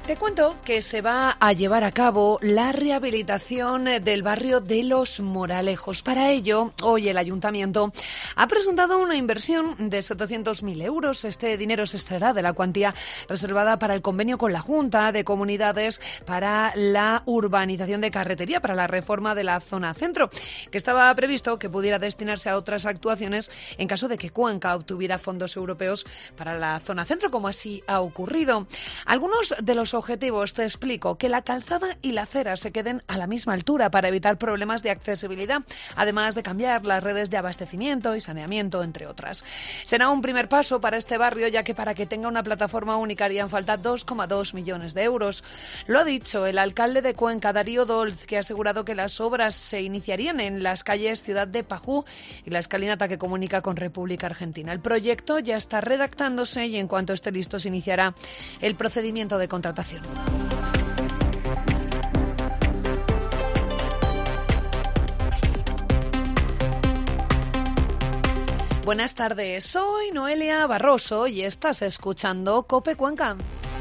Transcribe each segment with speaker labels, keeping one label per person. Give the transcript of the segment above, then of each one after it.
Speaker 1: Te cuento que se va a llevar a cabo la rehabilitación del barrio de Los Moralejos. Para ello, hoy el Ayuntamiento ha presentado una inversión de 700.000 euros. Este dinero se extraerá de la cuantía reservada para el convenio con la Junta de Comunidades para la urbanización de Carretería, para la reforma de la zona centro, que estaba previsto que pudiera destinarse a otras actuaciones en caso de que Cuenca obtuviera fondos europeos para la zona centro, como así ha ocurrido. Algunos de los objetivos, te explico: que la calzada y la acera se queden a la misma altura para evitar problemas de accesibilidad, además de cambiar las redes de abastecimiento y saneamiento, entre otras. Será un primer paso para este barrio, ya que para que tenga una plataforma única harían falta 2,2 millones de euros. Lo ha dicho el alcalde de Cuenca, Darío Dolz, que ha asegurado que las obras se iniciarían en las calles Ciudad de Pajú y la escalinata que comunica con República Argentina. El proyecto ya está redactándose y en cuanto esté listo se iniciará el procedimiento de contratación. Buenas tardes, soy Noelia Barroso y estás escuchando COPE Cuenca.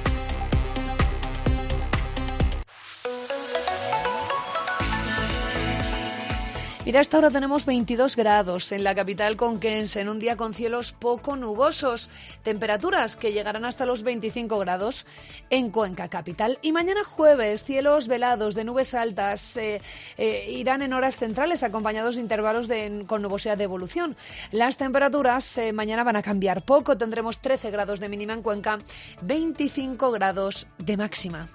Speaker 1: Mira, hasta ahora tenemos 22 grados en la capital conquense, en un día con cielos poco nubosos, temperaturas que llegarán hasta los 25 grados en Cuenca capital. Y mañana jueves, cielos velados de nubes altas irán en horas centrales acompañados de intervalos con nubosidad de evolución. Las temperaturas mañana van a cambiar poco, tendremos 13 grados de mínima en Cuenca, 25 grados de máxima.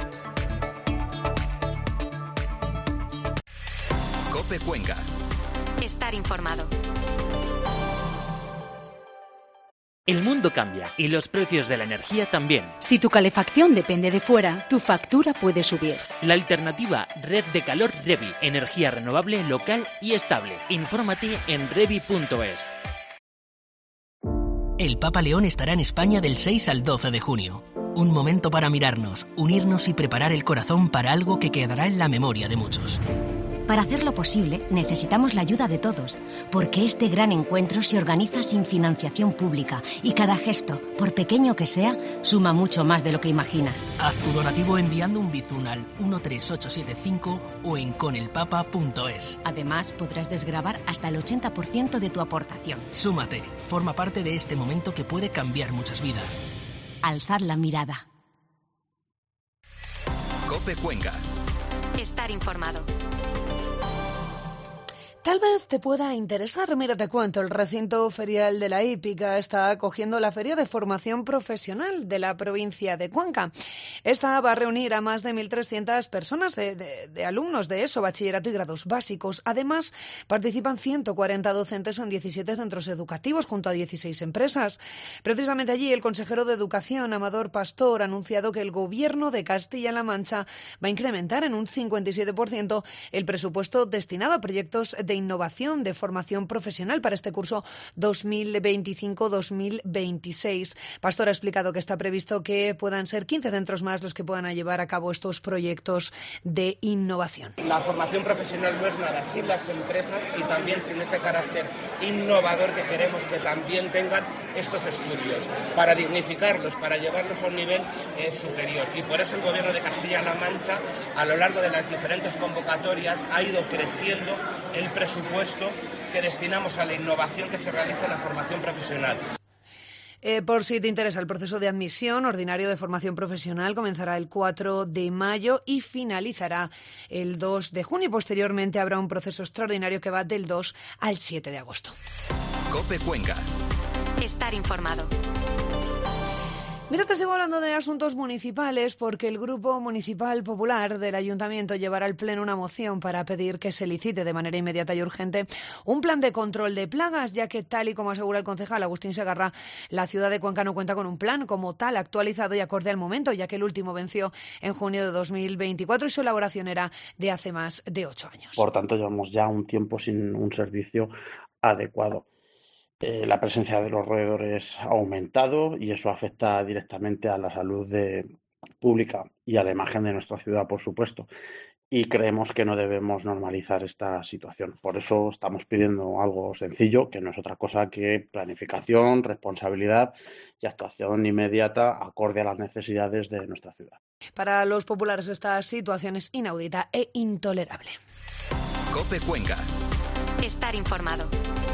Speaker 2: COPE Cuenca.
Speaker 3: Estar informado.
Speaker 4: El mundo cambia y los precios de la energía también.
Speaker 5: Si tu calefacción depende de fuera, tu factura puede subir.
Speaker 4: La alternativa Red de Calor Revi, energía renovable, local y estable. Infórmate en revi.es.
Speaker 6: El Papa León estará en España del 6 al 12 de junio. Un momento para mirarnos, unirnos y preparar el corazón para algo que quedará en la memoria de muchos.
Speaker 7: Para hacerlo posible, necesitamos la ayuda de todos, porque este gran encuentro se organiza sin financiación pública y cada gesto, por pequeño que sea, suma mucho más de lo que imaginas.
Speaker 6: Haz tu donativo enviando un bizun al 13875 o en conelpapa.es.
Speaker 7: Además, podrás desgravar hasta el 80% de tu aportación.
Speaker 6: Súmate, forma parte de este momento que puede cambiar muchas vidas.
Speaker 7: Alzad la mirada.
Speaker 2: COPE Cuenca.
Speaker 3: Estar informado.
Speaker 1: Tal vez te pueda interesar. Mira, te cuento, el recinto ferial de la Hípica está acogiendo la Feria de Formación Profesional de la provincia de Cuenca. Esta va a reunir a más de 1.300 personas de alumnos de ESO, bachillerato y grados básicos. Además, participan 140 docentes en 17 centros educativos junto a 16 empresas. Precisamente allí, el consejero de Educación, Amador Pastor, ha anunciado que el Gobierno de Castilla-La Mancha va a incrementar en un 57% el presupuesto destinado a proyectos de innovación, de formación profesional para este curso 2025-2026. Pastor ha explicado que está previsto que puedan ser 15 centros más los que puedan llevar a cabo estos proyectos de innovación.
Speaker 8: La formación profesional no es nada sin las empresas y también sin ese carácter innovador que queremos que también tengan estos estudios, para dignificarlos, para llevarlos a un nivel superior. Y por eso el Gobierno de Castilla-La Mancha, a lo largo de las diferentes convocatorias, ha ido creciendo el presupuesto que destinamos a la innovación que se realiza en la formación profesional.
Speaker 1: Por si te interesa, el proceso de admisión ordinario de formación profesional comenzará el 4 de mayo y finalizará el 2 de junio. Posteriormente habrá un proceso extraordinario que va del 2 al 7 de agosto.
Speaker 2: COPE Cuenca.
Speaker 3: Estar informado.
Speaker 1: Mira, te sigo hablando de asuntos municipales porque el Grupo Municipal Popular del Ayuntamiento llevará al Pleno una moción para pedir que se licite de manera inmediata y urgente un plan de control de plagas, ya que, tal y como asegura el concejal Agustín Segarra, la ciudad de Cuenca no cuenta con un plan como tal actualizado y acorde al momento, ya que el último venció en junio de 2024 y su elaboración era de hace más de 8 años.
Speaker 9: Por tanto, llevamos ya un tiempo sin un servicio adecuado. La presencia de los roedores ha aumentado y eso afecta directamente a la salud pública y a la imagen de nuestra ciudad, por supuesto. y creemos que no debemos normalizar esta situación. Por eso estamos pidiendo algo sencillo, que no es otra cosa que planificación, responsabilidad y actuación inmediata acorde a las necesidades de nuestra ciudad.
Speaker 1: Para los populares esta situación es inaudita e intolerable.
Speaker 2: COPE Cuenca.
Speaker 3: Estar informado.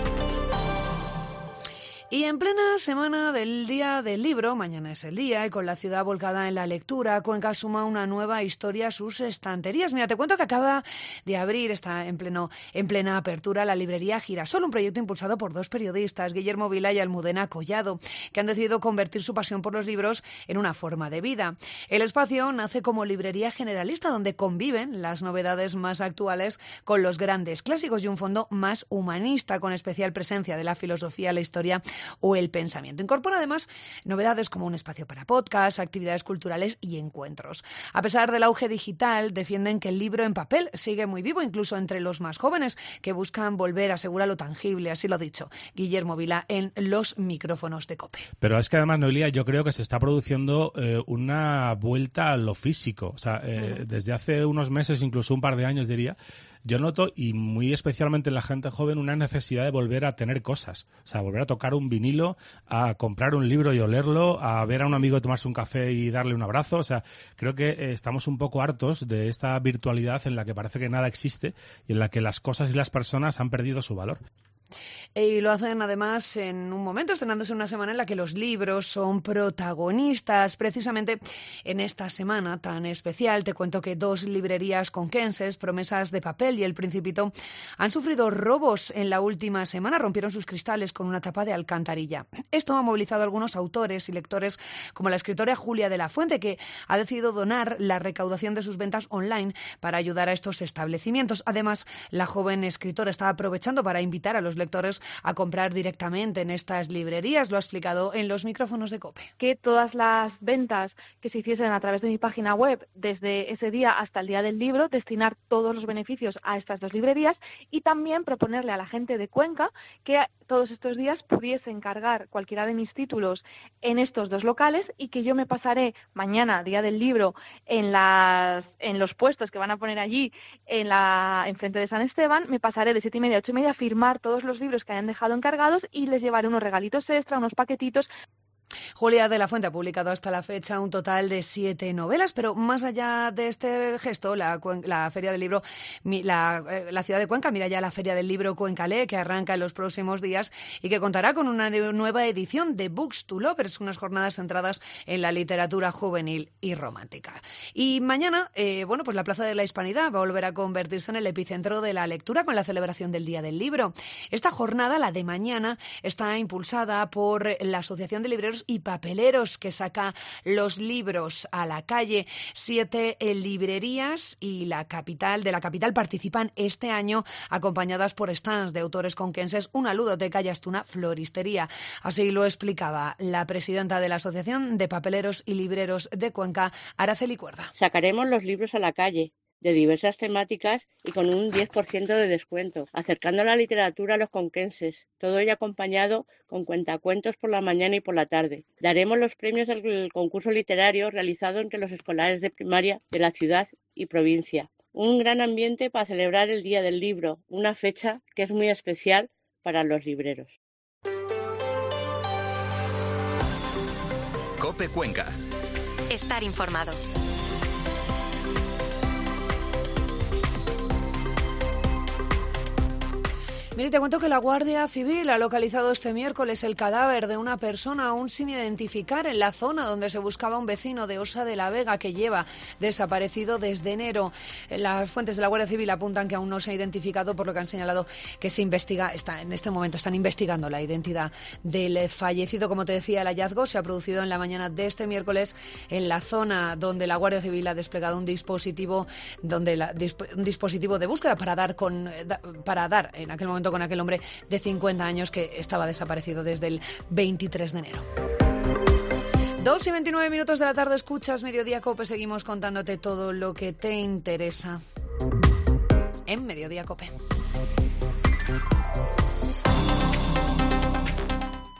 Speaker 1: Y en plena semana del Día del Libro, mañana es el día, y con la ciudad volcada en la lectura, Cuenca suma una nueva historia a sus estanterías. Mira, te cuento que acaba de abrir, está en plena apertura, la librería Girasol, un proyecto impulsado por dos periodistas, Guillermo Vila y Almudena Collado, que han decidido convertir su pasión por los libros en una forma de vida. El espacio nace como librería generalista, donde conviven las novedades más actuales con los grandes clásicos y un fondo más humanista, con especial presencia de la filosofía, la historia o el pensamiento. Incorpora además novedades como un espacio para podcasts, actividades culturales y encuentros. A pesar del auge digital, defienden que el libro en papel sigue muy vivo, incluso entre los más jóvenes, que buscan volver a asegurar lo tangible. Así lo ha dicho Guillermo Vila en los micrófonos de COPE.
Speaker 10: Pero es que además, Noelia, yo creo que se está produciendo una vuelta a lo físico. O sea, desde hace unos meses, incluso un par de años diría, yo noto, y muy especialmente en la gente joven, una necesidad de volver a tener cosas. O sea, volver a tocar un vinilo, a comprar un libro y olerlo, a ver a un amigo tomarse un café y darle un abrazo. O sea, creo que estamos un poco hartos de esta virtualidad en la que parece que nada existe y en la que las cosas y las personas han perdido su valor.
Speaker 1: Y lo hacen además en un momento, estrenándose una semana en la que los libros son protagonistas. Precisamente en esta semana tan especial te cuento que dos librerías conquenses, Promesas de Papel y El Principito, han sufrido robos en la última semana. Rompieron sus cristales con una tapa de alcantarilla. Esto ha movilizado a algunos autores y lectores, como la escritora Julia de la Fuente, que ha decidido donar la recaudación de sus ventas online para ayudar a estos establecimientos. Además, la joven escritora está aprovechando para invitar a los lectores a comprar directamente en estas librerías. Lo ha explicado en los micrófonos de COPE.
Speaker 11: Que todas las ventas que se hiciesen a través de mi página web desde ese día hasta el día del libro, destinar todos los beneficios a estas dos librerías y también proponerle a la gente de Cuenca que todos estos días pudiese encargar cualquiera de mis títulos en estos dos locales y que yo me pasaré mañana, día del libro, en los puestos que van a poner allí en frente de San Esteban, me pasaré de 7:30 a 8:30 a firmar todos los libros que hayan dejado encargados y les llevaré unos regalitos extra, unos paquetitos.
Speaker 1: Julia de la Fuente ha publicado hasta la fecha un total de 7 novelas, pero más allá de este gesto, la Feria del Libro, la ciudad de Cuenca mira ya la Feria del Libro Cuencalé, que arranca en los próximos días y que contará con una nueva edición de Books to Lovers, unas jornadas centradas en la literatura juvenil y romántica. Y mañana, pues la Plaza de la Hispanidad va a volver a convertirse en el epicentro de la lectura con la celebración del Día del Libro. Esta jornada, la de mañana, está impulsada por la Asociación de Libreros y Papeleros, que saca los libros a la calle. 7 librerías de la capital participan este año, acompañadas por stands de autores conquenses, una ludoteca y hasta una floristería. Así lo explicaba la presidenta de la Asociación de Papeleros y Libreros de Cuenca, Araceli Cuerda.
Speaker 12: Sacaremos los libros a la calle, de diversas temáticas y con un 10% de descuento, acercando la literatura a los conquenses, todo ello acompañado con cuentacuentos por la mañana y por la tarde. Daremos los premios del concurso literario realizado entre los escolares de primaria de la ciudad y provincia. Un gran ambiente para celebrar el Día del Libro, una fecha que es muy especial para los libreros.
Speaker 2: COPE Cuenca.
Speaker 3: Estar informado.
Speaker 1: Mire, te cuento que la Guardia Civil ha localizado este miércoles el cadáver de una persona aún sin identificar en la zona donde se buscaba un vecino de Osa de la Vega que lleva desaparecido desde enero. Las fuentes de la Guardia Civil apuntan que aún no se ha identificado, por lo que han señalado que se investiga, en este momento están investigando la identidad del fallecido. Como te decía, el hallazgo se ha producido en la mañana de este miércoles en la zona donde la Guardia Civil ha desplegado un dispositivo de búsqueda para dar en aquel momento con aquel hombre de 50 años que estaba desaparecido desde el 23 de enero. 2:29 de la tarde, escuchas Mediodía COPE, seguimos contándote todo lo que te interesa en Mediodía COPE.